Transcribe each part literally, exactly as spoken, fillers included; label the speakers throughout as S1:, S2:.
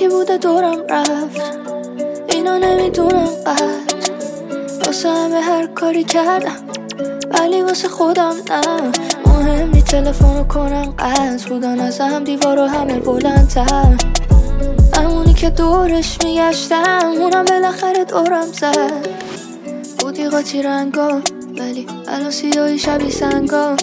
S1: هرکی بوده دورم رفت، اینا نمیدونم قد واسه همه هر کاری کردم ولی واسه خودم نه. مهم نی تلفنو کنم قطع بودن ازم دیوارو همه بلندتر، همونی که دورش میگشتم اونم بالاخره دورم زد. بودی قاطی رنگا ولی الان سیاهی شبیه سنگا،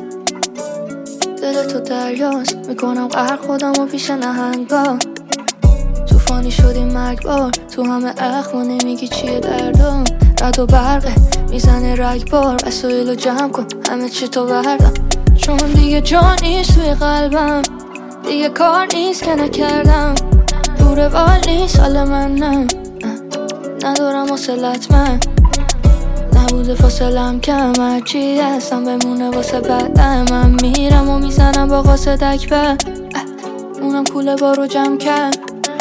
S1: دل تو دریاست میکنم قهر خودم و پیش نهنگا. توفانی شدی مرگبار تو همه اخم و نمیگی چیه دردم. رد و برقه میزنه رگبار، وسایلو جمع کن همه چی تو بردم. چون دیگه جا نیست توی قلبم، دیگه کار نیست که نکردم. دوره بال نیست حال من نه، ندارم حوصلت من. نبوده فاصلم کم، هرچی هستم بمونه واسه بعدم. من میرم و میزنم با قاصدک به اونم کوله بارو جمع کرد.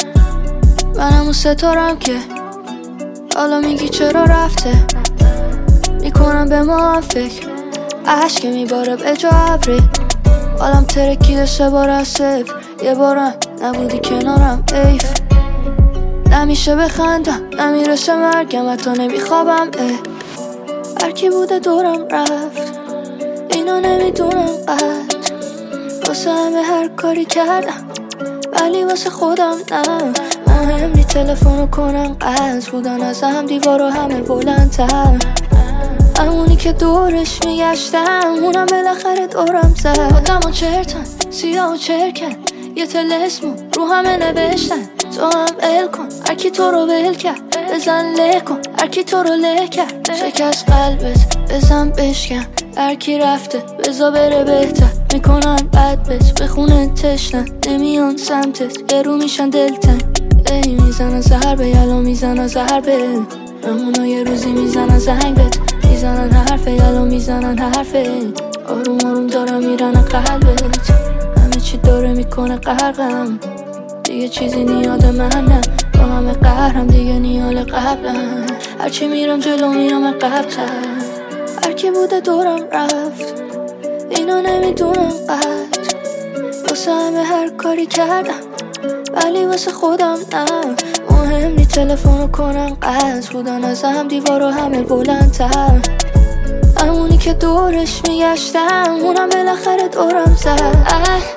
S1: منم اون ستارم که حالا میگی چرا رفته، میکنم به ما هم فکر عشق میباره به جا ابری. حالم ترکیده سه بار از صفر، یه بارم نبودی کنارم ایف. نمیشه بخندم نمیرسه مرگم حتی نمیخوابم اه. هرکی بوده دورم رفت، اینا نمیدونم قد واسه همه هر کاری کردم ولی واسه خودم نه. مهم نی تلفنو کنم قطع بودن ازم دیوارو همه بلندتر، همونی که دورش میگشتم اونم بالاخره دورم زد. آدم و چرتن سیاه و چرکن یه تلسمو رو همه نوشتن. تو هم ال کن هرکی تو رو ول کرد، بزن له کن هرکی تو رو له کرد. شکست قلبت بزن بشکن، هرکی رفته بزا بره بهتر. میکنن بد بت بخونه تشنن، نمیان سمتت یه رو میشن دلتن. ای میزنن زهر به یلا میزنن زهر به همونا، یه روزی میزنن زنگ بت میزنن حرفه یلا میزنن حرفه. آروم آروم دارم میرن قلبت، همه چی داره میکنه غرقم. دیگه چیزی نیاد من نه، با همه قهرم دیگه نیال قبلم. هرچی میرم جلو میرم قبلتر، هرکی بوده دورم رفت، اینا نمیدونم قد واسه همه هر کاری کردم ولی واسه خودم نه. مهم نی تلفنو کنم قطع بودن ازم دیوارو همه بلندتر، همونی که دورش میگشتم اونم بالاخره دورم زد.